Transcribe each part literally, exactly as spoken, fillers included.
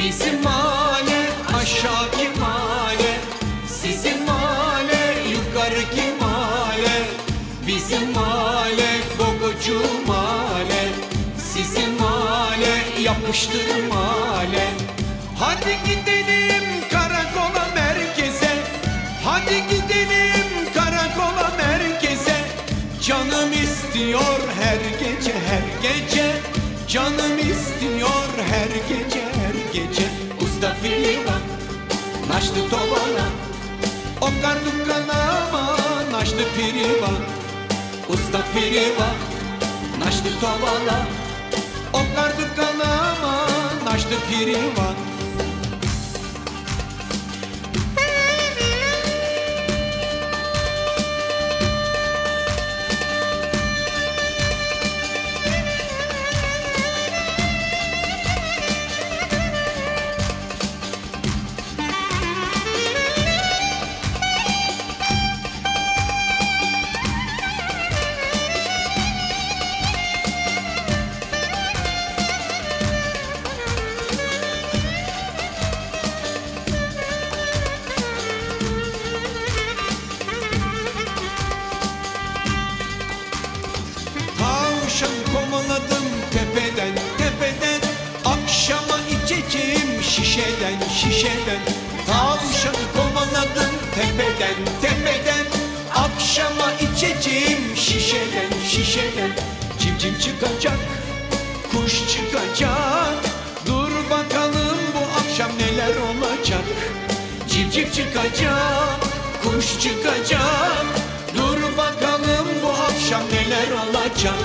Bizim mahalle aşağıki mahalle, sizin mahalle yukarıki mahalle. Bizim mahalle gogocu mahalle, sizin mahalle yapıştır mahalle. Hadi gidelim karakola merkeze, hadi gidelim karakola merkeze. Canım istiyor her gece her gece, canım istiyor her gece her gece. Usta Filiva, naştı tovana, okar dukkanama, naştı Filiva. Usta Filiva, naştı tovana, okar dukkanama, naştı Filiva. Tavşan kovaladım tepeden tepeden, akşama içeceğim şişeden şişeden. Tavşan kovaladım tepeden tepeden, akşama içeceğim şişeden şişeden. Civciv çıkacak, kuş çıkacak, dur bakalım bu akşam neler olacak. Civciv çıkacak, kuş çıkacak, dur bakalım bu akşam neler olacak.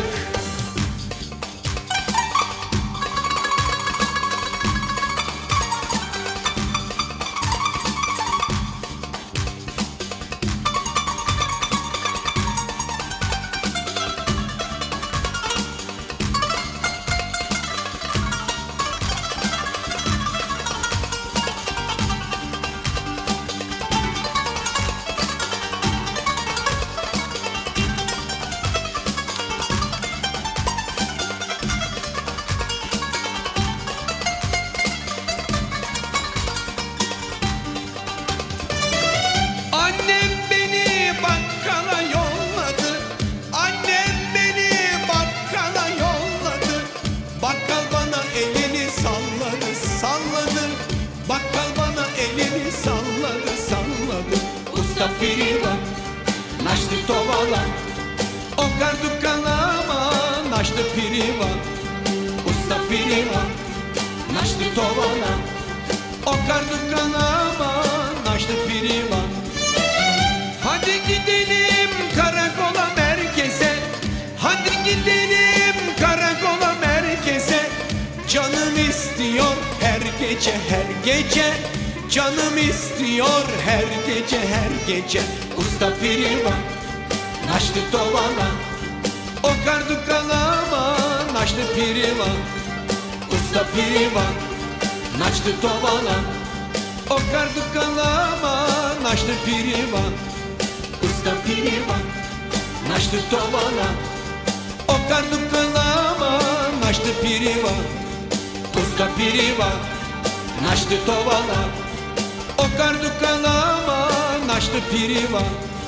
Bakkal bana elini salladı salladı. Usta Filiva, naştı tovala, okar dukkanama, naştı Filiva. Usta Filiva, naştı tovala, okar dukkanama, naştı Filiva. Hadi gidelim karakola merkeze, hadi gidelim karakola merkeze. Canım istiyor her gece her gece, canım istiyor her gece her gece. Usta Filiva, naştı tovana, okar dukkanama, naştı Filiva. Usta Filiva, naştı tovana, okar dukkanama, naştı Filiva. Usta Filiva, naştı tovana, okar dukkanama, naştı Filiva. Usta Filiva, naştı tovala, okar dukkanama, naştı Filiva.